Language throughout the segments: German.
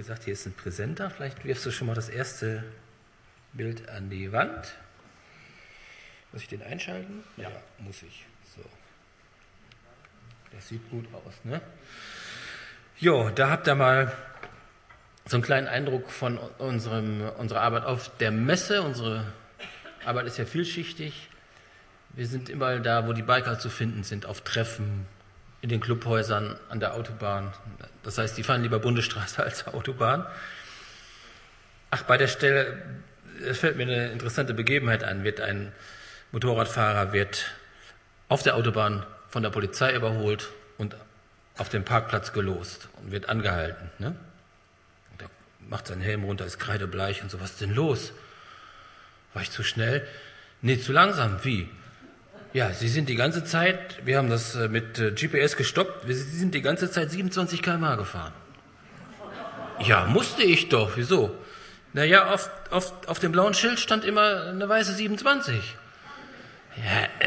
gesagt, hier ist ein Präsenter. Vielleicht wirfst du schon mal das erste Bild an die Wand. Muss ich den einschalten? Ja, muss ich. So. Das sieht gut aus, ne? Jo, da habt ihr mal so einen kleinen Eindruck von unserer Arbeit auf der Messe. Unsere Arbeit ist ja vielschichtig. Wir sind immer da, wo die Biker zu finden sind, auf Treffen, in den Clubhäusern, an der Autobahn. Das heißt, die fahren lieber Bundesstraße als Autobahn. Ach, bei der Stelle, es fällt mir eine interessante Begebenheit an, ein Motorradfahrer wird auf der Autobahn von der Polizei überholt und auf dem Parkplatz gelost und wird angehalten. Ne? Der macht seinen Helm runter, ist kreidebleich und so, was ist denn los? War ich zu schnell? Nee, zu langsam. Wie? Ja, Sie sind die ganze Zeit, wir haben das mit GPS gestoppt, Sie sind die ganze Zeit 27 km/h gefahren. Ja, musste ich doch. Wieso? Naja, auf dem blauen Schild stand immer eine weiße 27. Ja,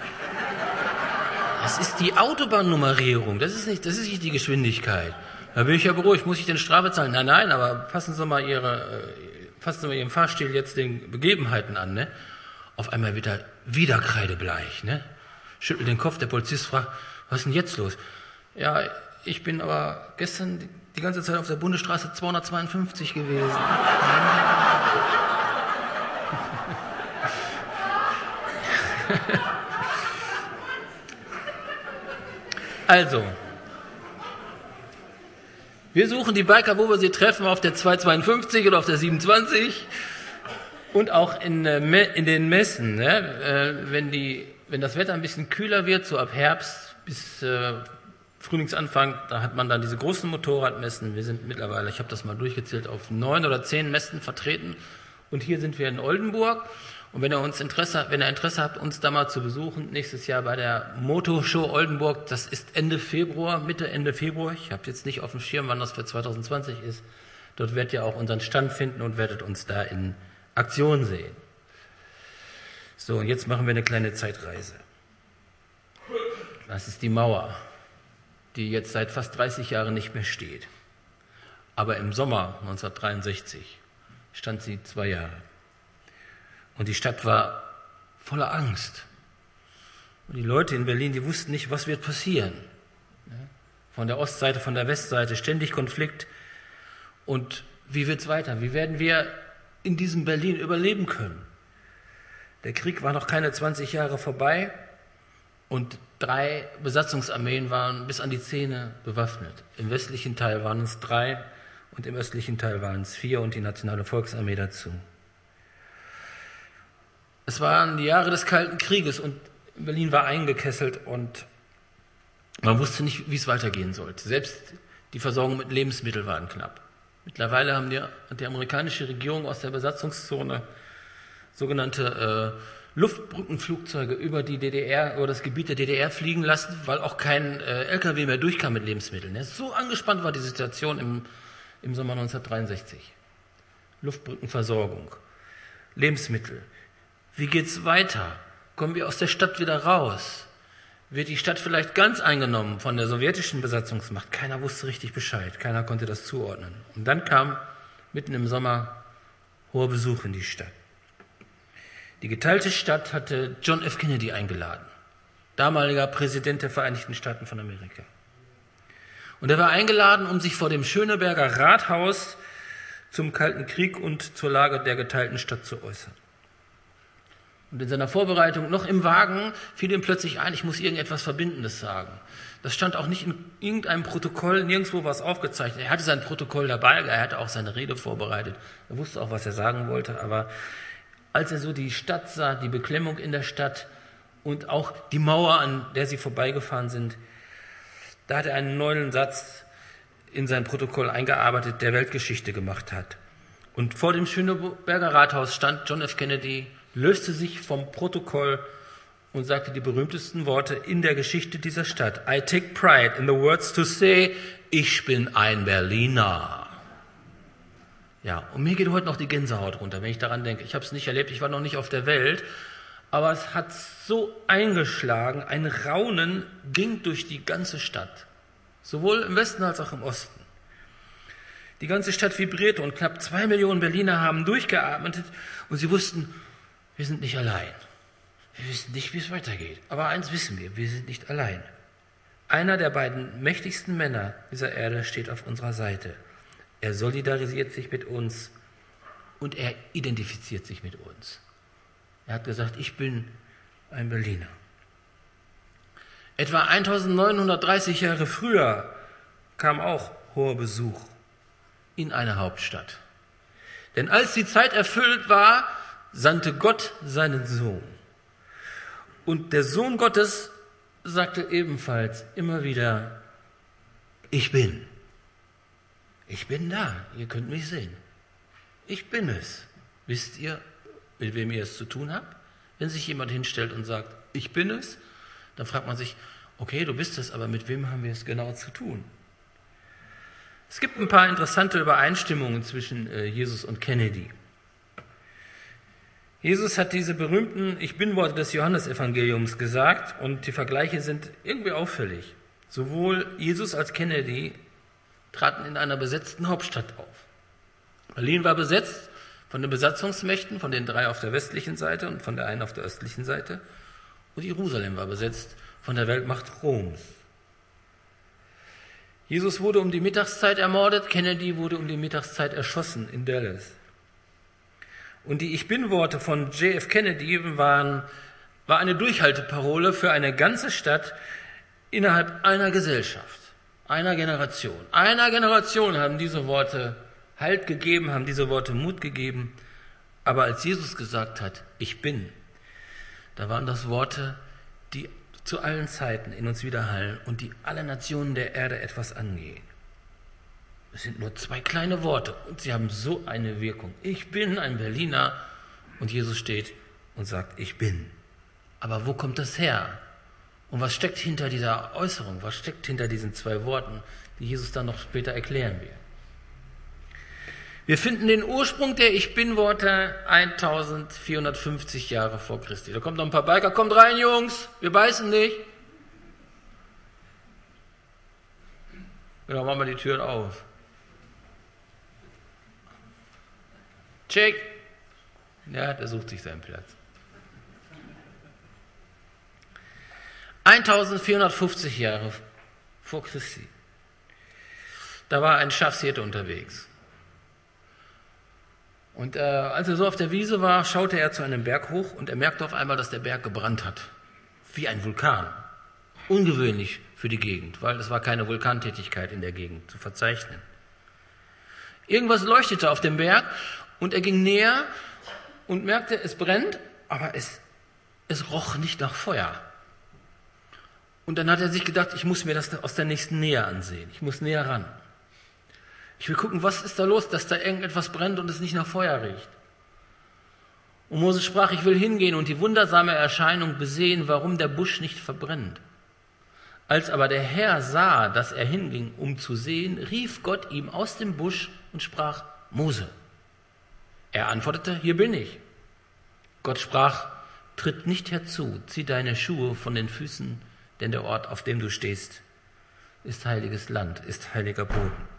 das ist die Autobahnnummerierung, das ist nicht die Geschwindigkeit. Da bin ich ja beruhigt, muss ich denn Strafe zahlen? Nein, aber passen Sie mal Ihrem Fahrstil jetzt den Begebenheiten an, ne? Auf einmal wird er wieder kreidebleich, ne? Schüttelt den Kopf, der Polizist fragt, was ist denn jetzt los? Ja, ich bin aber gestern die ganze Zeit auf der Bundesstraße 252 gewesen. Also, wir suchen die Biker, wo wir sie treffen, auf der 252 oder auf der 27 und auch in den Messen. Ne? Wenn das Wetter ein bisschen kühler wird, so ab Herbst bis Frühlingsanfang, da hat man dann diese großen Motorradmessen. Wir sind mittlerweile, ich habe das mal durchgezählt, auf 9 oder 10 Messen vertreten. Und hier sind wir in Oldenburg. Und wenn ihr Interesse habt, uns da mal zu besuchen, nächstes Jahr bei der Moto-Show Oldenburg, das ist Ende Februar, Ende Februar. Ich habe jetzt nicht auf dem Schirm, wann das für 2020 ist. Dort werdet ihr auch unseren Stand finden und werdet uns da in Aktion sehen. So, und jetzt machen wir eine kleine Zeitreise. Das ist die Mauer, die jetzt seit fast 30 Jahren nicht mehr steht. Aber im Sommer 1963 stand sie 2 Jahre. Und die Stadt war voller Angst. Und die Leute in Berlin, die wussten nicht, was wird passieren. Von der Ostseite, von der Westseite, ständig Konflikt. Und wie wird's weiter? Wie werden wir in diesem Berlin überleben können? Der Krieg war noch keine 20 Jahre vorbei und 3 Besatzungsarmeen waren bis an die Zähne bewaffnet. Im westlichen Teil waren es 3 und im östlichen Teil waren es 4 und die Nationale Volksarmee dazu. Es waren die Jahre des Kalten Krieges und Berlin war eingekesselt und man wusste nicht, wie es weitergehen sollte. Selbst die Versorgung mit Lebensmitteln war knapp. Mittlerweile haben die amerikanische Regierung aus der Besatzungszone sogenannte Luftbrückenflugzeuge über das Gebiet der DDR fliegen lassen, weil auch kein LKW mehr durchkam mit Lebensmitteln. So angespannt war die Situation im Sommer 1963. Luftbrückenversorgung, Lebensmittel. Wie geht's weiter? Kommen wir aus der Stadt wieder raus? Wird die Stadt vielleicht ganz eingenommen von der sowjetischen Besatzungsmacht? Keiner wusste richtig Bescheid, keiner konnte das zuordnen. Und dann kam mitten im Sommer hoher Besuch in die Stadt. Die geteilte Stadt hatte John F. Kennedy eingeladen, damaliger Präsident der Vereinigten Staaten von Amerika. Und er war eingeladen, um sich vor dem Schöneberger Rathaus zum Kalten Krieg und zur Lage der geteilten Stadt zu äußern. Und in seiner Vorbereitung, noch im Wagen, fiel ihm plötzlich ein, ich muss irgendetwas Verbindendes sagen. Das stand auch nicht in irgendeinem Protokoll, nirgendwo war es aufgezeichnet. Er hatte sein Protokoll dabei, er hatte auch seine Rede vorbereitet. Er wusste auch, was er sagen wollte, aber als er so die Stadt sah, die Beklemmung in der Stadt und auch die Mauer, an der sie vorbeigefahren sind, da hat er einen neuen Satz in sein Protokoll eingearbeitet, der Weltgeschichte gemacht hat. Und vor dem Schöneberger Rathaus stand John F. Kennedy, löste sich vom Protokoll und sagte die berühmtesten Worte in der Geschichte dieser Stadt. I take pride in the words to say, ich bin ein Berliner. Ja, und mir geht heute noch die Gänsehaut runter, wenn ich daran denke. Ich habe es nicht erlebt, ich war noch nicht auf der Welt, aber es hat so eingeschlagen, ein Raunen ging durch die ganze Stadt, sowohl im Westen als auch im Osten. Die ganze Stadt vibrierte und knapp 2 Millionen Berliner haben durchgeatmet und sie wussten, wir sind nicht allein. Wir wissen nicht, wie es weitergeht. Aber eins wissen wir sind nicht allein. Einer der beiden mächtigsten Männer dieser Erde steht auf unserer Seite. Er solidarisiert sich mit uns und er identifiziert sich mit uns. Er hat gesagt, ich bin ein Berliner. Etwa 1930 Jahre früher kam auch hoher Besuch in eine Hauptstadt. Denn als die Zeit erfüllt war, sandte Gott seinen Sohn. Und der Sohn Gottes sagte ebenfalls immer wieder, ich bin. Ich bin da, ihr könnt mich sehen. Ich bin es. Wisst ihr, mit wem ihr es zu tun habt? Wenn sich jemand hinstellt und sagt, ich bin es, dann fragt man sich, okay, du bist es, aber mit wem haben wir es genau zu tun? Es gibt ein paar interessante Übereinstimmungen zwischen Jesus und Kennedy. Jesus hat diese berühmten Ich-Bin-Worte des Johannesevangeliums gesagt und die Vergleiche sind irgendwie auffällig. Sowohl Jesus als Kennedy traten in einer besetzten Hauptstadt auf. Berlin war besetzt von den Besatzungsmächten, von den 3 auf der westlichen Seite und von der einen auf der östlichen Seite. Und Jerusalem war besetzt von der Weltmacht Roms. Jesus wurde um die Mittagszeit ermordet, Kennedy wurde um die Mittagszeit erschossen in Dallas. Und die Ich-Bin-Worte von JF Kennedy war eine Durchhalteparole für eine ganze Stadt innerhalb einer Gesellschaft, einer Generation. Einer Generation haben diese Worte Halt gegeben, haben diese Worte Mut gegeben. Aber als Jesus gesagt hat, ich bin, da waren das Worte, die zu allen Zeiten in uns widerhallen und die alle Nationen der Erde etwas angehen. Es sind nur 2 kleine Worte und sie haben so eine Wirkung. Ich bin ein Berliner und Jesus steht und sagt, ich bin. Aber wo kommt das her? Und was steckt hinter dieser Äußerung? Was steckt hinter diesen 2 Worten, die Jesus dann noch später erklären wird? Wir finden den Ursprung der Ich-Bin-Worte 1450 Jahre vor Christi. Da kommen noch ein paar Biker. Kommt rein, Jungs, wir beißen nicht. Genau, machen wir die Türen auf. Check. Ja, der sucht sich seinen Platz. 1450 Jahre vor Christi. Da war ein Schafshirte unterwegs. Und als er so auf der Wiese war, schaute er zu einem Berg hoch und er merkte auf einmal, dass der Berg gebrannt hat. Wie ein Vulkan. Ungewöhnlich für die Gegend, weil es war keine Vulkantätigkeit in der Gegend zu verzeichnen. Irgendwas leuchtete auf dem Berg und er ging näher und merkte, es brennt, aber es roch nicht nach Feuer. Und dann hat er sich gedacht, ich muss mir das aus der nächsten Nähe ansehen. Ich muss näher ran. Ich will gucken, was ist da los, dass da irgendetwas brennt und es nicht nach Feuer riecht. Und Mose sprach, ich will hingehen und die wundersame Erscheinung besehen, warum der Busch nicht verbrennt. Als aber der Herr sah, dass er hinging, um zu sehen, rief Gott ihm aus dem Busch und sprach, Mose. Er antwortete, hier bin ich. Gott sprach, tritt nicht herzu, zieh deine Schuhe von den Füßen, denn der Ort, auf dem du stehst, ist heiliges Land, ist heiliger Boden.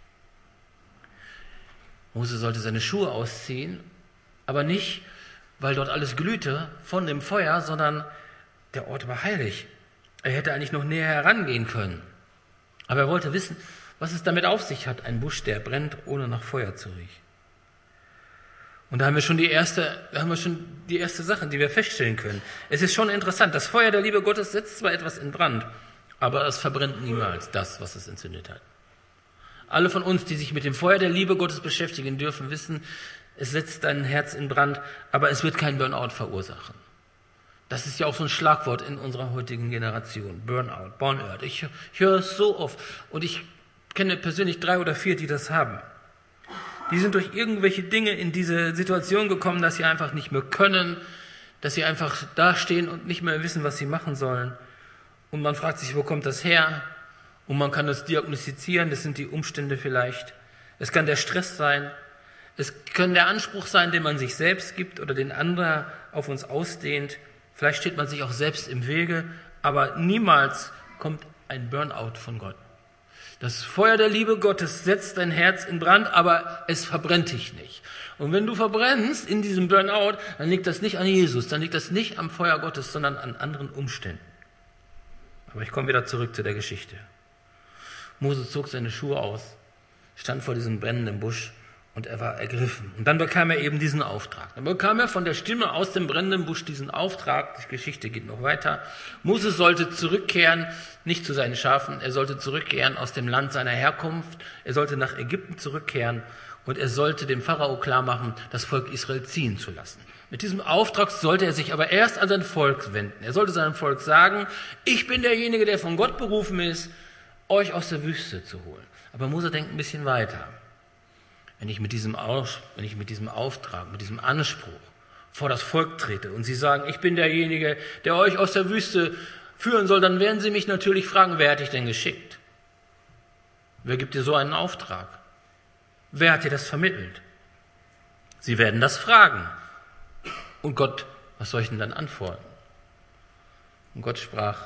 Mose sollte seine Schuhe ausziehen, aber nicht, weil dort alles glühte von dem Feuer, sondern der Ort war heilig. Er hätte eigentlich noch näher herangehen können. Aber er wollte wissen, was es damit auf sich hat, ein Busch, der brennt, ohne nach Feuer zu riechen. Und da haben wir schon die erste Sache, die wir feststellen können. Es ist schon interessant, das Feuer der Liebe Gottes setzt zwar etwas in Brand, aber es verbrennt niemals das, was es entzündet hat. Alle von uns, die sich mit dem Feuer der Liebe Gottes beschäftigen dürfen, wissen, es setzt dein Herz in Brand, aber es wird kein Burnout verursachen. Das ist ja auch so ein Schlagwort in unserer heutigen Generation. Burnout. Ich höre es so oft und ich kenne persönlich 3 oder 4, die das haben. Die sind durch irgendwelche Dinge in diese Situation gekommen, dass sie einfach nicht mehr können, dass sie einfach dastehen und nicht mehr wissen, was sie machen sollen. Und man fragt sich, wo kommt das her? Und man kann das diagnostizieren, das sind die Umstände vielleicht. Es kann der Stress sein, es kann der Anspruch sein, den man sich selbst gibt oder den anderer auf uns ausdehnt. Vielleicht steht man sich auch selbst im Wege, aber niemals kommt ein Burnout von Gott. Das Feuer der Liebe Gottes setzt dein Herz in Brand, aber es verbrennt dich nicht. Und wenn du verbrennst in diesem Burnout, dann liegt das nicht an Jesus, dann liegt das nicht am Feuer Gottes, sondern an anderen Umständen. Aber ich komme wieder zurück zu der Geschichte. Mose zog seine Schuhe aus, stand vor diesem brennenden Busch und er war ergriffen. Und dann bekam er eben diesen Auftrag. Dann bekam er von der Stimme aus dem brennenden Busch diesen Auftrag. Die Geschichte geht noch weiter. Mose sollte zurückkehren, nicht zu seinen Schafen, er sollte zurückkehren aus dem Land seiner Herkunft. Er sollte nach Ägypten zurückkehren und er sollte dem Pharao klarmachen, das Volk Israel ziehen zu lassen. Mit diesem Auftrag sollte er sich aber erst an sein Volk wenden. Er sollte seinem Volk sagen, ich bin derjenige, der von Gott berufen ist, euch aus der Wüste zu holen. Aber Mose denkt ein bisschen weiter. Wenn ich mit diesem Auftrag, mit diesem Anspruch vor das Volk trete und sie sagen, ich bin derjenige, der euch aus der Wüste führen soll, dann werden sie mich natürlich fragen, wer hat dich denn geschickt? Wer gibt dir so einen Auftrag? Wer hat dir das vermittelt? Sie werden das fragen. Und Gott, was soll ich denn dann antworten? Und Gott sprach,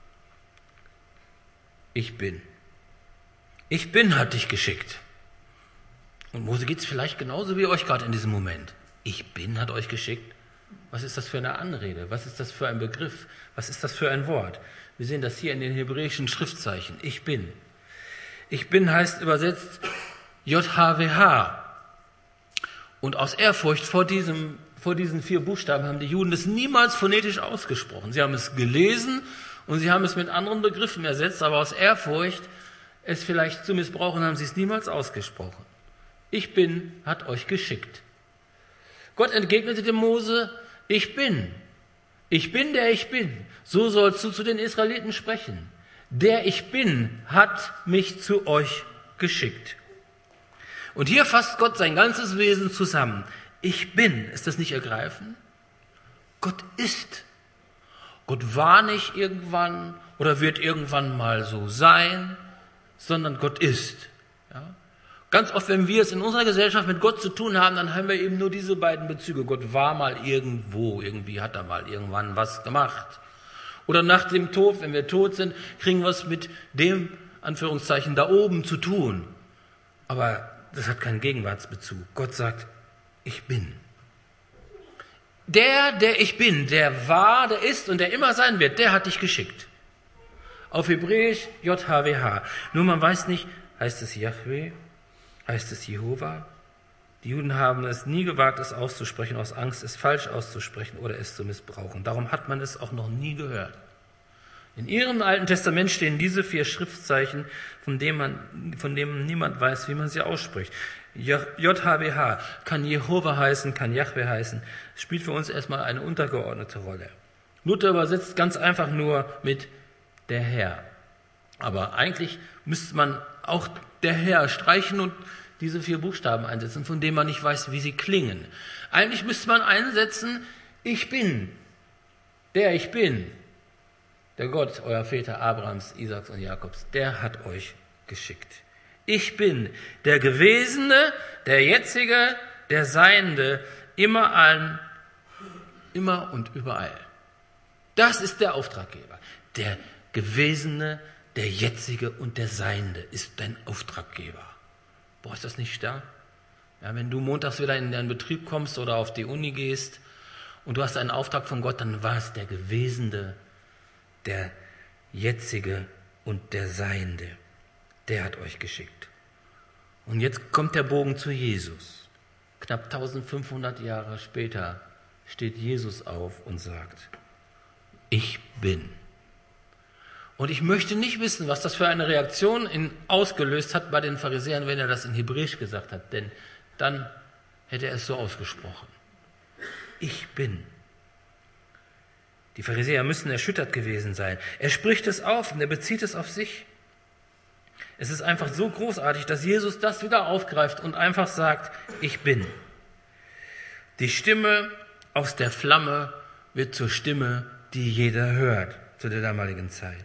ich bin. Ich bin hat dich geschickt. Und Mose geht es vielleicht genauso wie euch gerade in diesem Moment. Ich bin hat euch geschickt. Was ist das für eine Anrede? Was ist das für ein Begriff? Was ist das für ein Wort? Wir sehen das hier in den hebräischen Schriftzeichen. Ich bin. Ich bin heißt übersetzt JHWH. Und aus Ehrfurcht vor diesen 4 Buchstaben haben die Juden es niemals phonetisch ausgesprochen. Sie haben es gelesen und sie haben es mit anderen Begriffen ersetzt, aber aus Ehrfurcht, es vielleicht zu missbrauchen, haben sie es niemals ausgesprochen. Ich bin, hat euch geschickt. Gott entgegnete dem Mose, ich bin. Ich bin, der ich bin. So sollst du zu den Israeliten sprechen. Der ich bin, hat mich zu euch geschickt. Und hier fasst Gott sein ganzes Wesen zusammen. Ich bin, ist das nicht ergreifend? Gott ist. Gott war nicht irgendwann oder wird irgendwann mal so sein, sondern Gott ist. Ja? Ganz oft, wenn wir es in unserer Gesellschaft mit Gott zu tun haben, dann haben wir eben nur diese beiden Bezüge. Gott war mal irgendwo, irgendwie hat er mal irgendwann was gemacht. Oder nach dem Tod, wenn wir tot sind, kriegen wir es mit dem, Anführungszeichen, da oben zu tun. Aber das hat keinen Gegenwartsbezug. Gott sagt, ich bin. Der ich bin, der war, der ist und der immer sein wird, der hat dich geschickt. Auf Hebräisch JHWH. Nur man weiß nicht, heißt es Yahweh, heißt es Jehova? Die Juden haben es nie gewagt, es auszusprechen, aus Angst, es falsch auszusprechen oder es zu missbrauchen. Darum hat man es auch noch nie gehört. In ihrem Alten Testament stehen diese 4 Schriftzeichen, von denen niemand weiß, wie man sie ausspricht. JHWH kann Jehova heißen, kann Jahwe heißen. Es spielt für uns erstmal eine untergeordnete Rolle. Luther übersetzt ganz einfach nur mit der Herr. Aber eigentlich müsste man auch der Herr streichen und diese 4 Buchstaben einsetzen, von denen man nicht weiß, wie sie klingen. Eigentlich müsste man einsetzen, ich bin, der ich bin. Der Gott, euer Väter Abrahams, Isaaks und Jakobs, der hat euch geschickt. Ich bin der Gewesene, der Jetzige, der Seiende, immer und überall. Das ist der Auftraggeber. Der Gewesene, der Jetzige und der Seiende ist dein Auftraggeber. Boah, ist das nicht stark? Ja, wenn du montags wieder in deinen Betrieb kommst oder auf die Uni gehst und du hast einen Auftrag von Gott, dann war es der Gewesene, der Jetzige und der Seiende. Der hat euch geschickt. Und jetzt kommt der Bogen zu Jesus. Knapp 1500 Jahre später steht Jesus auf und sagt, ich bin. Und ich möchte nicht wissen, was das für eine Reaktion ausgelöst hat bei den Pharisäern, wenn er das in Hebräisch gesagt hat, denn dann hätte er es so ausgesprochen. Ich bin. Die Pharisäer müssen erschüttert gewesen sein. Er spricht es auf und er bezieht es auf sich. Es ist einfach so großartig, dass Jesus das wieder aufgreift und einfach sagt, ich bin. Die Stimme aus der Flamme wird zur Stimme, die jeder hört, zu der damaligen Zeit.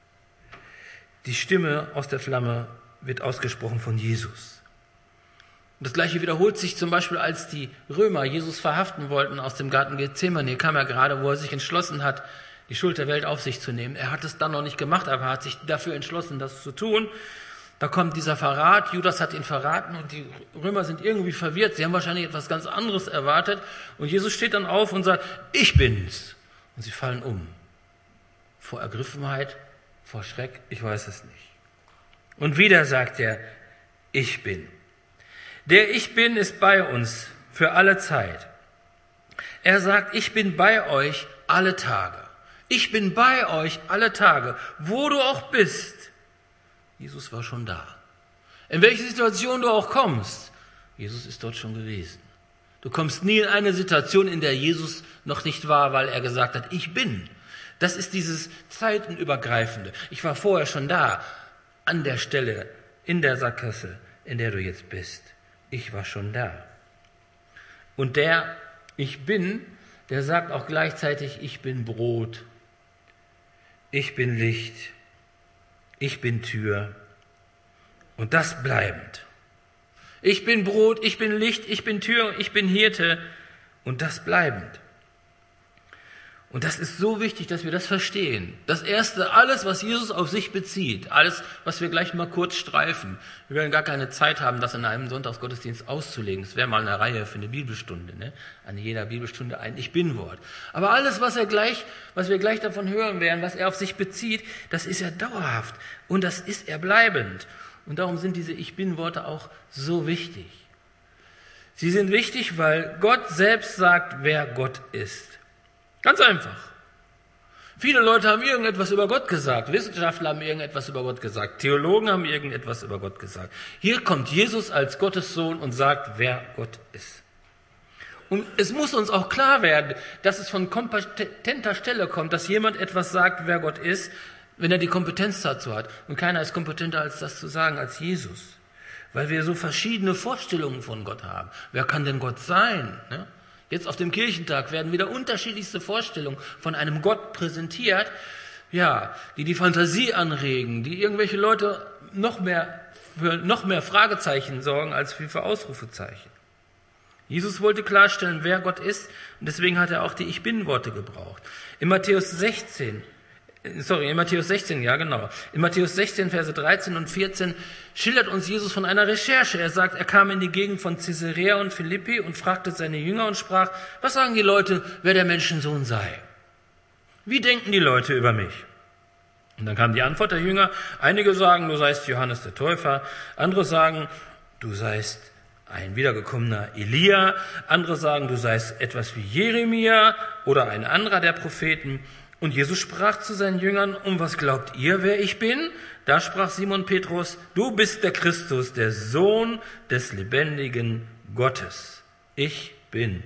Die Stimme aus der Flamme wird ausgesprochen von Jesus. Und das Gleiche wiederholt sich zum Beispiel, als die Römer Jesus verhaften wollten aus dem Garten Gethsemane. Kam er gerade, wo er sich entschlossen hat, die Schuld der Welt auf sich zu nehmen. Er hat es dann noch nicht gemacht, aber er hat sich dafür entschlossen, das zu tun. Da kommt dieser Verrat, Judas hat ihn verraten und die Römer sind irgendwie verwirrt. Sie haben wahrscheinlich etwas ganz anderes erwartet. Und Jesus steht dann auf und sagt, ich bin's. Und sie fallen um. Vor Ergriffenheit, vor Schreck, ich weiß es nicht. Und wieder sagt er, ich bin. Der Ich Bin ist bei uns für alle Zeit. Er sagt, ich bin bei euch alle Tage. Ich bin bei euch alle Tage, wo du auch bist. Jesus war schon da. In welche Situation du auch kommst, Jesus ist dort schon gewesen. Du kommst nie in eine Situation, in der Jesus noch nicht war, weil er gesagt hat, ich bin. Das ist dieses Zeitenübergreifende. Ich war vorher schon da, an der Stelle, in der Sackgasse, in der du jetzt bist. Ich war schon da. Und der Ich Bin, der sagt auch gleichzeitig, ich bin Brot, ich bin Licht, ich bin Tür und das bleibend. Ich bin Brot, ich bin Licht, ich bin Tür, ich bin Hirte und das bleibend. Und das ist so wichtig, dass wir das verstehen. Das Erste, alles, was Jesus auf sich bezieht, alles, was wir gleich mal kurz streifen. Wir werden gar keine Zeit haben, das in einem Sonntagsgottesdienst auszulegen. Das wäre mal eine Reihe für eine Bibelstunde, ne? An jeder Bibelstunde ein Ich-Bin-Wort. Aber alles, was wir gleich davon hören werden, was er auf sich bezieht, das ist er dauerhaft und das ist er bleibend. Und darum sind diese Ich-Bin-Worte auch so wichtig. Sie sind wichtig, weil Gott selbst sagt, wer Gott ist. Ganz einfach. Viele Leute haben irgendetwas über Gott gesagt. Wissenschaftler haben irgendetwas über Gott gesagt. Theologen haben irgendetwas über Gott gesagt. Hier kommt Jesus als Gottes Sohn und sagt, wer Gott ist. Und es muss uns auch klar werden, dass es von kompetenter Stelle kommt, dass jemand etwas sagt, wer Gott ist, wenn er die Kompetenz dazu hat. Und keiner ist kompetenter, als das zu sagen, als Jesus. Weil wir so verschiedene Vorstellungen von Gott haben. Wer kann denn Gott sein? Ne? Jetzt auf dem Kirchentag werden wieder unterschiedlichste Vorstellungen von einem Gott präsentiert, ja, die Fantasie anregen, die irgendwelche Leute für noch mehr Fragezeichen sorgen als für Ausrufezeichen. Jesus wollte klarstellen, wer Gott ist, und deswegen hat er auch die Ich-Bin-Worte gebraucht. In Matthäus 16, Verse 13 und 14 schildert uns Jesus von einer Recherche. Er sagt, er kam in die Gegend von Caesarea und Philippi und fragte seine Jünger und sprach, was sagen die Leute, wer der Menschensohn sei? Wie denken die Leute über mich? Und dann kam die Antwort der Jünger. Einige sagen, du seist Johannes der Täufer. Andere sagen, du seist ein wiedergekommener Elia. Andere sagen, du seist etwas wie Jeremia oder ein anderer der Propheten. Und Jesus sprach zu seinen Jüngern, was glaubt ihr, wer ich bin? Da sprach Simon Petrus, du bist der Christus, der Sohn des lebendigen Gottes. Ich bin.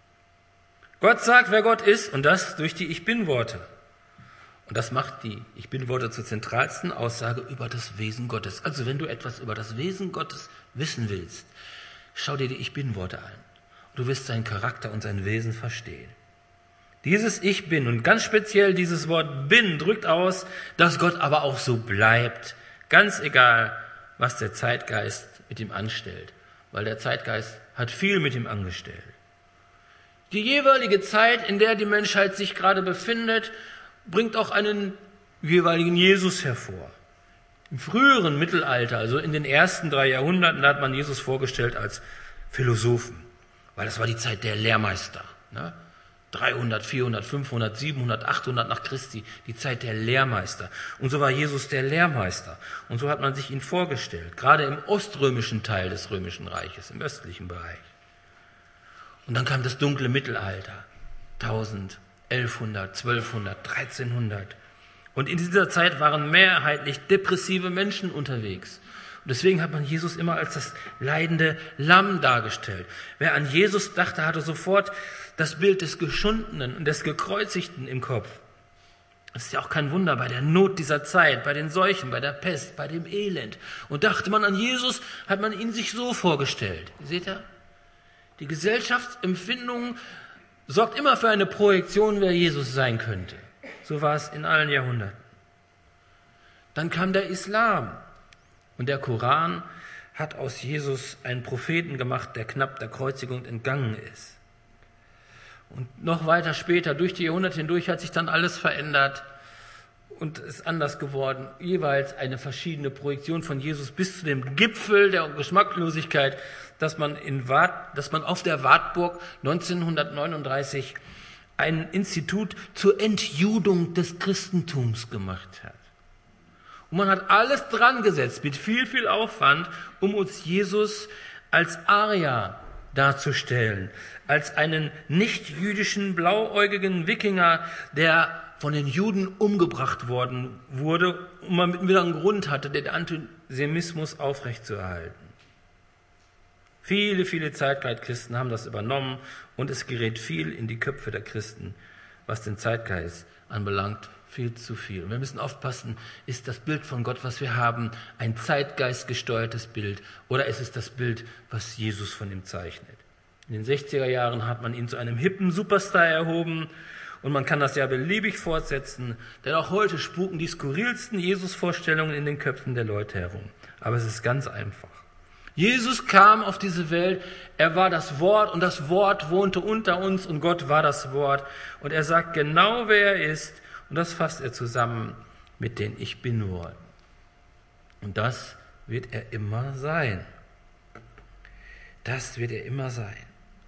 Gott sagt, wer Gott ist, und das durch die Ich-Bin-Worte. Und das macht die Ich-Bin-Worte zur zentralsten Aussage über das Wesen Gottes. Also wenn du etwas über das Wesen Gottes wissen willst, schau dir die Ich-Bin-Worte an. Du wirst seinen Charakter und sein Wesen verstehen. Dieses Ich Bin und ganz speziell dieses Wort Bin drückt aus, dass Gott aber auch so bleibt, ganz egal, was der Zeitgeist mit ihm anstellt, weil der Zeitgeist hat viel mit ihm angestellt. Die jeweilige Zeit, in der die Menschheit sich gerade befindet, bringt auch einen jeweiligen Jesus hervor. Im früheren Mittelalter, also in den ersten 3 Jahrhunderten, da hat man Jesus vorgestellt als Philosophen, weil das war die Zeit der Lehrmeister, ne? 300, 400, 500, 700, 800 nach Christi, die Zeit der Lehrmeister. Und so war Jesus der Lehrmeister. Und so hat man sich ihn vorgestellt, gerade im oströmischen Teil des Römischen Reiches, im östlichen Bereich. Und dann kam das dunkle Mittelalter, 1000, 1100, 1200, 1300. Und in dieser Zeit waren mehrheitlich depressive Menschen unterwegs. Und deswegen hat man Jesus immer als das leidende Lamm dargestellt. Wer an Jesus dachte, hatte sofort das Bild des Geschundenen und des Gekreuzigten im Kopf. Das ist ja auch kein Wunder bei der Not dieser Zeit, bei den Seuchen, bei der Pest, bei dem Elend. Und dachte man an Jesus, hat man ihn sich so vorgestellt. Seht ihr? Die Gesellschaftsempfindung sorgt immer für eine Projektion, wer Jesus sein könnte. So war es in allen Jahrhunderten. Dann kam der Islam. Und der Koran hat aus Jesus einen Propheten gemacht, der knapp der Kreuzigung entgangen ist. Und noch weiter später, durch die Jahrhunderte hindurch, hat sich dann alles verändert. und ist anders geworden. Jeweils eine verschiedene Projektion von Jesus bis zu dem Gipfel der Geschmacklosigkeit, dass man auf der Wartburg 1939 ein Institut zur Entjudung des Christentums gemacht hat. Und man hat alles dran gesetzt, mit viel, viel Aufwand, um uns Jesus als Arier darzustellen, als einen nicht-jüdischen, blauäugigen Wikinger, der von den Juden umgebracht worden wurde und man wieder einen Grund hatte, den Antisemitismus aufrechtzuerhalten. Viele, viele Zeitgeist-Christen haben das übernommen und es gerät viel in die Köpfe der Christen, was den Zeitgeist anbelangt, viel zu viel. Und wir müssen aufpassen, ist das Bild von Gott, was wir haben, ein zeitgeistgesteuertes Bild oder ist es das Bild, was Jesus von ihm zeichnet? In den 60er Jahren hat man ihn zu einem hippen Superstar erhoben und man kann das ja beliebig fortsetzen, denn auch heute spuken die skurrilsten Jesus-Vorstellungen in den Köpfen der Leute herum. Aber es ist ganz einfach. Jesus kam auf diese Welt, er war das Wort und das Wort wohnte unter uns und Gott war das Wort. Und er sagt genau, wer er ist und das fasst er zusammen mit den Ich Bin-Worten. Und das wird er immer sein. Das wird er immer sein.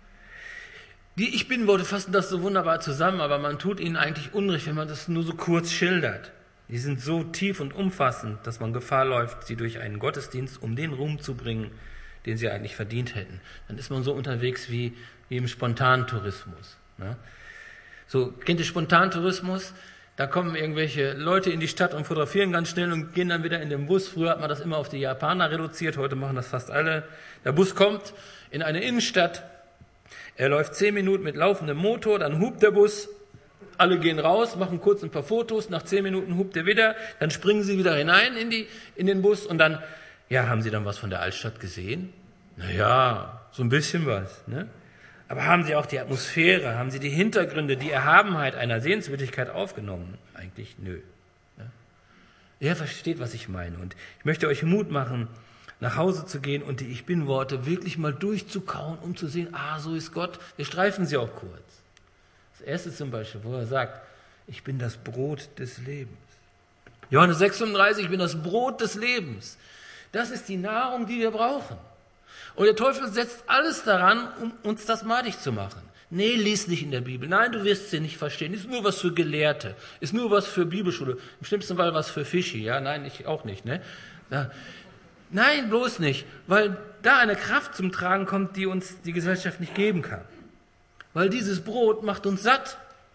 Die Ich Bin-Worte fassen das so wunderbar zusammen, aber man tut ihnen eigentlich Unrecht, wenn man das nur so kurz schildert. Die sind so tief und umfassend, dass man Gefahr läuft, sie durch einen Gottesdienst um den Ruhm zu bringen, den sie eigentlich verdient hätten. Dann ist man so unterwegs wie im Spontantourismus. Ne? So, kennt ihr Spontantourismus? Da kommen irgendwelche Leute in die Stadt und fotografieren ganz schnell und gehen dann wieder in den Bus. Früher hat man das immer auf die Japaner reduziert, heute machen das fast alle. Der Bus kommt in eine Innenstadt, er läuft 10 Minuten mit laufendem Motor, dann hupt der Bus. Alle gehen raus, machen kurz ein paar Fotos, nach 10 Minuten hupt er wieder, dann springen sie wieder hinein in den Bus und dann, ja, haben sie dann was von der Altstadt gesehen? Naja, so ein bisschen was, ne? Aber haben sie auch die Atmosphäre, haben sie die Hintergründe, die Erhabenheit einer Sehenswürdigkeit aufgenommen? Eigentlich nö. Ne? Ihr versteht, was ich meine und ich möchte euch Mut machen, nach Hause zu gehen und die Ich Bin-Worte wirklich mal durchzukauen, um zu sehen, so ist Gott. Wir streifen sie auch kurz. Das erste zum Beispiel, wo er sagt, ich bin das Brot des Lebens. Johannes 36, ich bin das Brot des Lebens. Das ist die Nahrung, die wir brauchen. Und der Teufel setzt alles daran, um uns das madig zu machen. Nee, lies nicht in der Bibel. Nein, du wirst sie nicht verstehen. Ist nur was für Gelehrte. Ist nur was für Bibelschule. Im schlimmsten Fall was für Fischi. Ja, nein, ich auch nicht. Ne? Ja. Nein, bloß nicht. Weil da eine Kraft zum Tragen kommt, die uns die Gesellschaft nicht geben kann. Weil dieses Brot macht uns satt.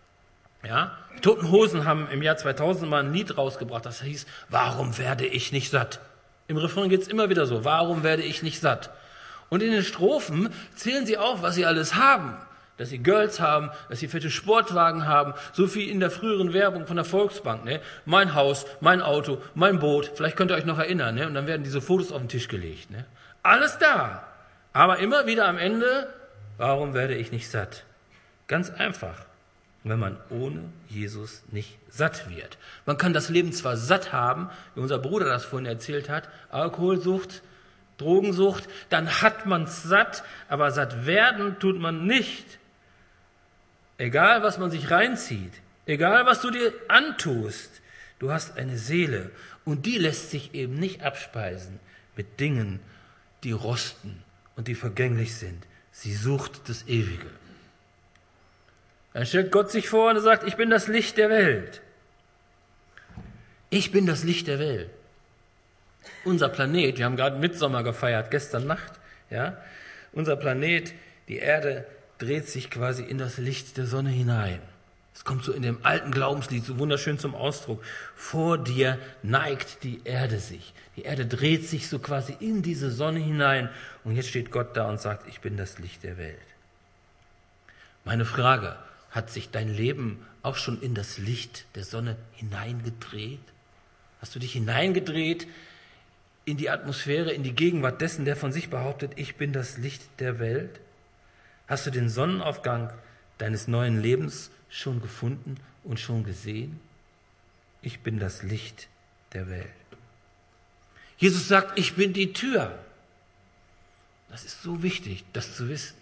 Ja? Die Toten Hosen haben im Jahr 2000 mal ein Lied rausgebracht, das hieß, warum werde ich nicht satt? Im Refrain geht es immer wieder so, warum werde ich nicht satt? Und in den Strophen zählen sie auf, was sie alles haben. Dass sie Girls haben, dass sie fette Sportwagen haben, so wie in der früheren Werbung von der Volksbank. Ne? Mein Haus, mein Auto, mein Boot, vielleicht könnt ihr euch noch erinnern. Ne? Und dann werden diese Fotos auf den Tisch gelegt. Ne? Alles da, aber immer wieder am Ende, warum werde ich nicht satt? Ganz einfach, wenn man ohne Jesus nicht satt wird. Man kann das Leben zwar satt haben, wie unser Bruder das vorhin erzählt hat, Alkoholsucht, Drogensucht, dann hat man es satt, aber satt werden tut man nicht. Egal, was man sich reinzieht, egal, was du dir antust, du hast eine Seele und die lässt sich eben nicht abspeisen mit Dingen, die rosten und die vergänglich sind. Sie sucht das Ewige. Dann stellt Gott sich vor und sagt, ich bin das Licht der Welt. Ich bin das Licht der Welt. Unser Planet, wir haben gerade Mittsommer gefeiert, gestern Nacht, ja, unser Planet, die Erde, dreht sich quasi in das Licht der Sonne hinein. Es kommt so in dem alten Glaubenslied so wunderschön zum Ausdruck. Vor dir neigt die Erde sich. Die Erde dreht sich so quasi in diese Sonne hinein. Und jetzt steht Gott da und sagt, ich bin das Licht der Welt. Meine Frage, hat sich dein Leben auch schon in das Licht der Sonne hineingedreht? Hast du dich hineingedreht in die Atmosphäre, in die Gegenwart dessen, der von sich behauptet, ich bin das Licht der Welt? Hast du den Sonnenaufgang deines neuen Lebens schon gefunden und schon gesehen? Ich bin das Licht der Welt. Jesus sagt, ich bin die Tür. Das ist so wichtig, das zu wissen.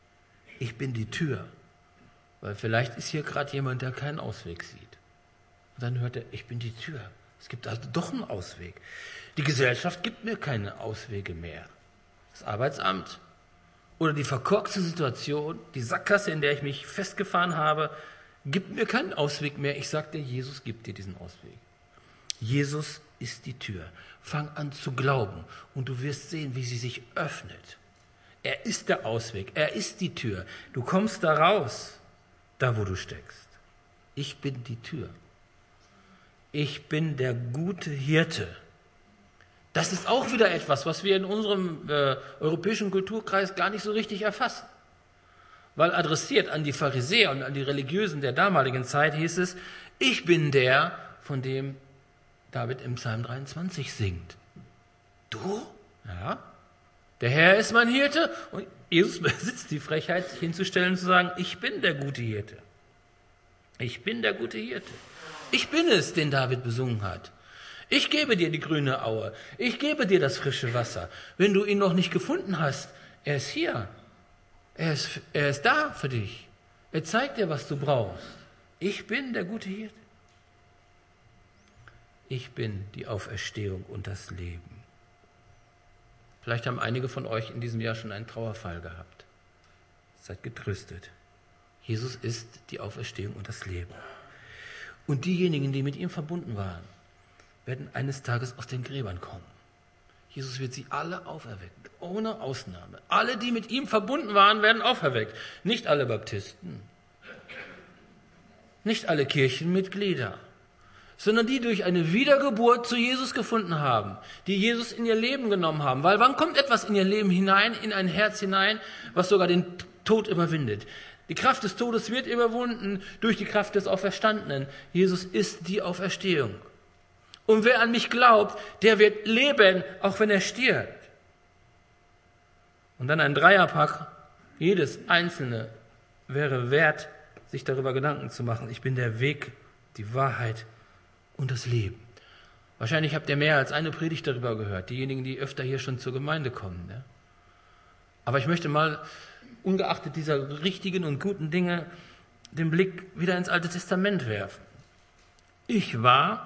Ich bin die Tür. Weil vielleicht ist hier gerade jemand, der keinen Ausweg sieht. Und dann hört er, ich bin die Tür. Es gibt also doch einen Ausweg. Die Gesellschaft gibt mir keine Auswege mehr. Das Arbeitsamt oder die verkorkste Situation, die Sackgasse, in der ich mich festgefahren habe, gibt mir keinen Ausweg mehr. Ich sage dir, Jesus gibt dir diesen Ausweg. Jesus ist die Tür. Fang an zu glauben und du wirst sehen, wie sie sich öffnet. Er ist der Ausweg, er ist die Tür. Du kommst da raus, da wo du steckst. Ich bin die Tür. Ich bin der gute Hirte. Das ist auch wieder etwas, was wir in unserem europäischen Kulturkreis gar nicht so richtig erfassen. Weil adressiert an die Pharisäer und an die Religiösen der damaligen Zeit hieß es, ich bin der, von dem David im Psalm 23 singt. Du? Ja. Der Herr ist mein Hirte und Jesus besitzt die Frechheit, sich hinzustellen und zu sagen, ich bin der gute Hirte. Ich bin der gute Hirte. Ich bin es, den David besungen hat. Ich gebe dir die grüne Aue. Ich gebe dir das frische Wasser. Wenn du ihn noch nicht gefunden hast, er ist hier. Er ist da für dich. Er zeigt dir, was du brauchst. Ich bin der gute Hirte. Ich bin die Auferstehung und das Leben. Vielleicht haben einige von euch in diesem Jahr schon einen Trauerfall gehabt. Seid getröstet. Jesus ist die Auferstehung und das Leben. Und diejenigen, die mit ihm verbunden waren, werden eines Tages aus den Gräbern kommen. Jesus wird sie alle auferwecken, ohne Ausnahme. Alle, die mit ihm verbunden waren, werden auferweckt. Nicht alle Baptisten, nicht alle Kirchenmitglieder, sondern die durch eine Wiedergeburt zu Jesus gefunden haben, die Jesus in ihr Leben genommen haben. Weil wann kommt etwas in ihr Leben hinein, in ein Herz hinein, was sogar den Tod überwindet? Die Kraft des Todes wird überwunden durch die Kraft des Auferstandenen. Jesus ist die Auferstehung. Und wer an mich glaubt, der wird leben, auch wenn er stirbt. Und dann ein Dreierpack, jedes einzelne wäre wert, sich darüber Gedanken zu machen. Ich bin der Weg, die Wahrheit und das Leben. Wahrscheinlich habt ihr mehr als eine Predigt darüber gehört, diejenigen, die öfter hier schon zur Gemeinde kommen. Ne? Aber ich möchte mal, ungeachtet dieser richtigen und guten Dinge, den Blick wieder ins Alte Testament werfen. Ich war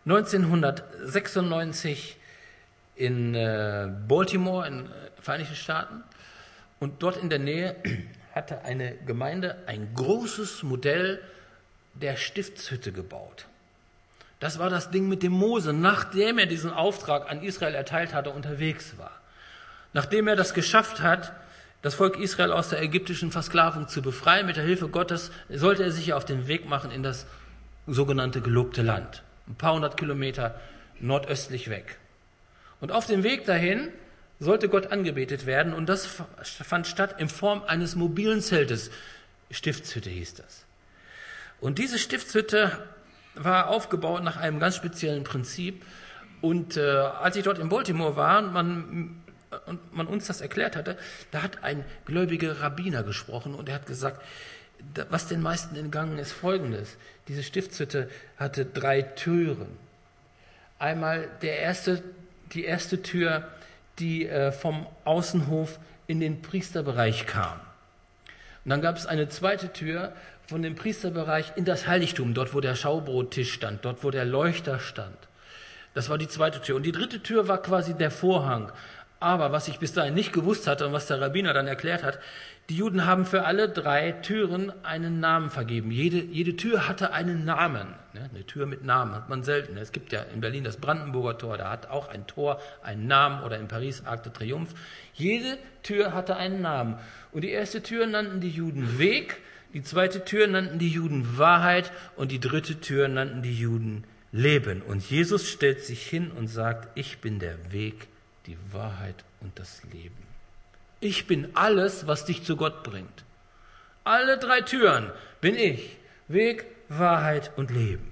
1996 in Baltimore in den Vereinigten Staaten und dort in der Nähe hatte eine Gemeinde ein großes Modell der Stiftshütte gebaut. Das war das Ding, mit dem Mose, nachdem er diesen Auftrag an Israel erteilt hatte, unterwegs war. Nachdem er das geschafft hat, das Volk Israel aus der ägyptischen Versklavung zu befreien, mit der Hilfe Gottes, sollte er sich auf den Weg machen in das sogenannte gelobte Land. Ein paar hundert Kilometer nordöstlich weg. Und auf dem Weg dahin sollte Gott angebetet werden und das fand statt in Form eines mobilen Zeltes. Stiftshütte hieß das. Und diese Stiftshütte war aufgebaut nach einem ganz speziellen Prinzip. Und als ich dort in Baltimore war und man uns das erklärt hatte, da hat ein gläubiger Rabbiner gesprochen und er hat gesagt, was den meisten entgangen ist, Folgendes. Diese Stiftshütte hatte 3 Türen. Einmal die erste Tür, die vom Außenhof in den Priesterbereich kam. Und dann gab es eine zweite Tür von dem Priesterbereich in das Heiligtum, dort wo der Schaubrottisch stand, dort wo der Leuchter stand. Das war die zweite Tür. Und die dritte Tür war quasi der Vorhang. Aber was ich bis dahin nicht gewusst hatte und was der Rabbiner dann erklärt hat, die Juden haben für alle 3 Türen einen Namen vergeben. Jede Tür hatte einen Namen. Eine Tür mit Namen hat man selten. Es gibt ja in Berlin das Brandenburger Tor, da hat auch ein Tor einen Namen, oder in Paris Arc de Triomphe. Jede Tür hatte einen Namen. Und die erste Tür nannten die Juden Weg, die zweite Tür nannten die Juden Wahrheit und die dritte Tür nannten die Juden Leben. Und Jesus stellt sich hin und sagt, ich bin der Weg, die Wahrheit und das Leben. Ich bin alles, was dich zu Gott bringt. Alle 3 Türen bin ich. Weg, Wahrheit und Leben.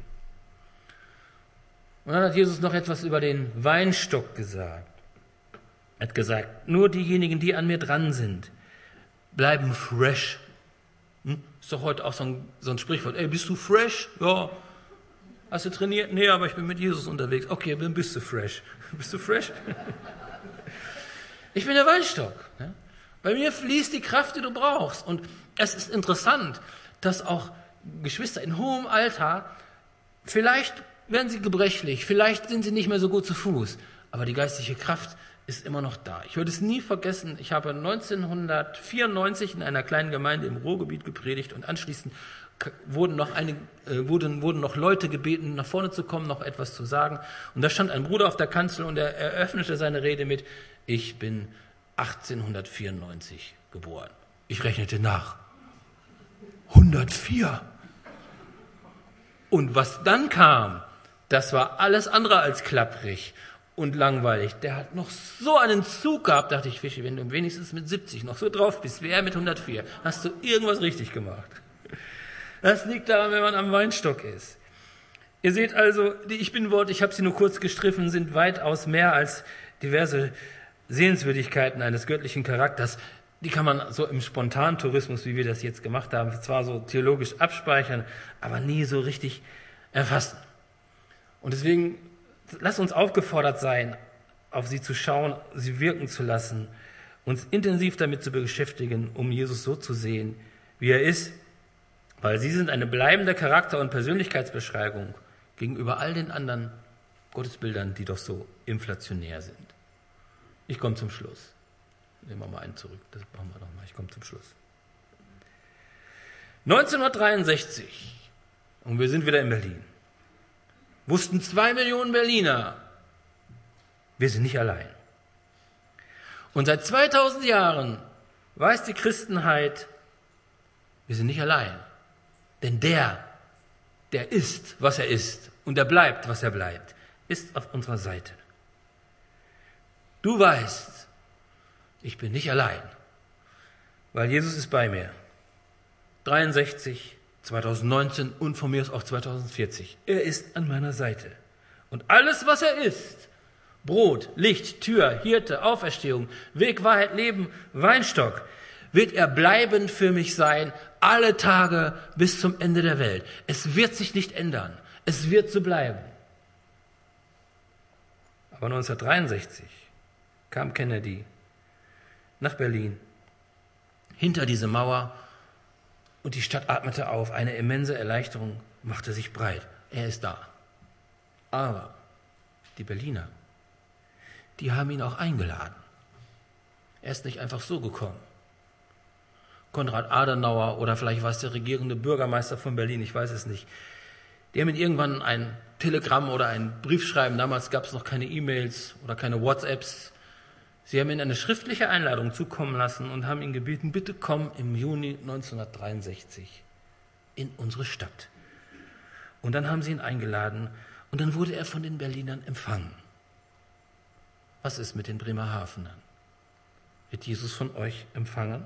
Und dann hat Jesus noch etwas über den Weinstock gesagt. Er hat gesagt, nur diejenigen, die an mir dran sind, bleiben fresh. Ist doch heute auch so ein Sprichwort. Ey, bist du fresh? Ja. Hast du trainiert? Nee, aber ich bin mit Jesus unterwegs. Okay, dann bist du fresh. Bist du fresh? Ich bin der Weinstock. Ne? Bei mir fließt die Kraft, die du brauchst. Und es ist interessant, dass auch Geschwister in hohem Alter Vielleicht werden sie gebrechlich, vielleicht sind sie nicht mehr so gut zu Fuß, aber die geistliche Kraft ist immer noch da. Ich werde es nie vergessen, ich habe 1994 in einer kleinen Gemeinde im Ruhrgebiet gepredigt und anschließend wurden noch Leute gebeten, nach vorne zu kommen, noch etwas zu sagen. Und da stand ein Bruder auf der Kanzel und er eröffnete seine Rede mit: Ich bin 1894 geboren. Ich rechnete nach. 104. Und was dann kam, das war alles andere als klapprig und langweilig. Der hat noch so einen Zug gehabt, dachte ich, Fischi, wenn du wenigstens mit 70 noch so drauf bist, wie er mit 104, hast du irgendwas richtig gemacht. Das liegt daran, wenn man am Weinstock ist. Ihr seht also, die Ich Bin-Worte, ich habe sie nur kurz gestriffen, sind weitaus mehr als diverse Sehenswürdigkeiten eines göttlichen Charakters. Die kann man so im Spontantourismus, wie wir das jetzt gemacht haben, zwar so theologisch abspeichern, aber nie so richtig erfassen. Und deswegen lasst uns aufgefordert sein, auf sie zu schauen, sie wirken zu lassen, uns intensiv damit zu beschäftigen, um Jesus so zu sehen, wie er ist, weil sie sind eine bleibende Charakter- und Persönlichkeitsbeschreibung gegenüber all den anderen Gottesbildern, die doch so inflationär sind. Ich komme zum Schluss. Nehmen wir mal einen zurück, das machen wir nochmal. Ich komme zum Schluss. 1963, und wir sind wieder in Berlin, wussten 2 Millionen Berliner, wir sind nicht allein. Und seit 2000 Jahren weiß die Christenheit, wir sind nicht allein. Denn der ist, was er ist, und der bleibt, was er bleibt, ist auf unserer Seite. Du weißt, ich bin nicht allein, weil Jesus ist bei mir. 63, 2019 und von mir aus auch 2040. Er ist an meiner Seite. Und alles, was er ist, Brot, Licht, Tür, Hirte, Auferstehung, Weg, Wahrheit, Leben, Weinstock, wird er bleibend für mich sein, alle Tage bis zum Ende der Welt. Es wird sich nicht ändern. Es wird so bleiben. Aber 1963 kam Kennedy nach Berlin, hinter diese Mauer, und die Stadt atmete auf. Eine immense Erleichterung machte sich breit. Er ist da. Aber die Berliner, die haben ihn auch eingeladen. Er ist nicht einfach so gekommen. Konrad Adenauer oder vielleicht war es der regierende Bürgermeister von Berlin, ich weiß es nicht. Die haben ihn irgendwann ein Telegramm oder ein Briefschreiben, damals gab es noch keine E-Mails oder keine WhatsApps. Sie haben ihm eine schriftliche Einladung zukommen lassen und haben ihn gebeten, bitte komm im Juni 1963 in unsere Stadt. Und dann haben sie ihn eingeladen und dann wurde er von den Berlinern empfangen. Was ist mit den Bremerhavenern? Wird Jesus von euch empfangen?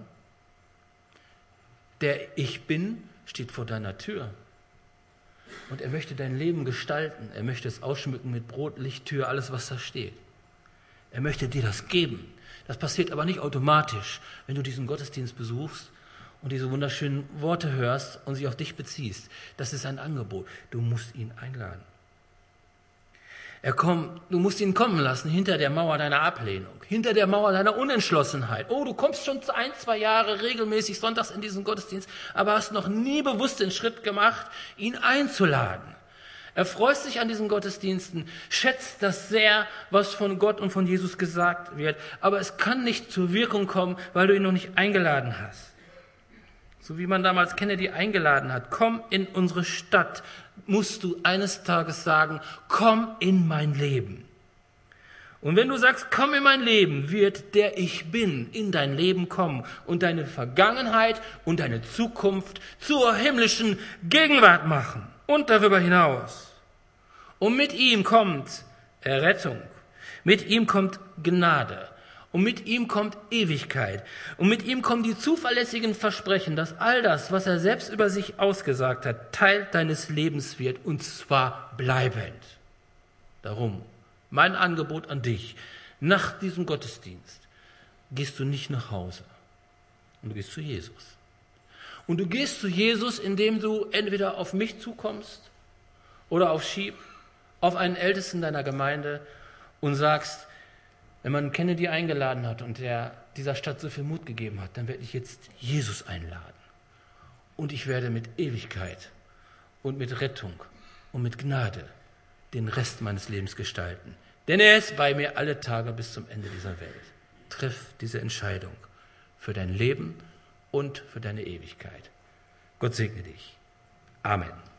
Der Ich Bin steht vor deiner Tür und er möchte dein Leben gestalten. Er möchte es ausschmücken mit Brot, Licht, Tür, alles, was da steht. Er möchte dir das geben. Das passiert aber nicht automatisch, wenn du diesen Gottesdienst besuchst und diese wunderschönen Worte hörst und sie auf dich beziehst. Das ist ein Angebot. Du musst ihn einladen. Du musst ihn kommen lassen hinter der Mauer deiner Ablehnung, hinter der Mauer deiner Unentschlossenheit. Oh, du kommst schon 1-2 Jahre regelmäßig sonntags in diesen Gottesdienst, aber hast noch nie bewusst den Schritt gemacht, ihn einzuladen. Er freut sich an diesen Gottesdiensten, schätzt das sehr, was von Gott und von Jesus gesagt wird, aber es kann nicht zur Wirkung kommen, weil du ihn noch nicht eingeladen hast. So wie man damals Kennedy eingeladen hat, komm in unsere Stadt, musst du eines Tages sagen, komm in mein Leben. Und wenn du sagst, komm in mein Leben, wird der Ich Bin in dein Leben kommen und deine Vergangenheit und deine Zukunft zur himmlischen Gegenwart machen und darüber hinaus. Und mit ihm kommt Errettung, mit ihm kommt Gnade. Und mit ihm kommt Ewigkeit. Und mit ihm kommen die zuverlässigen Versprechen, dass all das, was er selbst über sich ausgesagt hat, Teil deines Lebens wird, und zwar bleibend. Darum, mein Angebot an dich, nach diesem Gottesdienst gehst du nicht nach Hause, und du gehst zu Jesus. Und du gehst zu Jesus, indem du entweder auf mich zukommst oder auf Schieb, auf einen Ältesten deiner Gemeinde und sagst, wenn man Kennedy eingeladen hat und der dieser Stadt so viel Mut gegeben hat, dann werde ich jetzt Jesus einladen. Und ich werde mit Ewigkeit und mit Rettung und mit Gnade den Rest meines Lebens gestalten. Denn er ist bei mir alle Tage bis zum Ende dieser Welt. Triff diese Entscheidung für dein Leben und für deine Ewigkeit. Gott segne dich. Amen.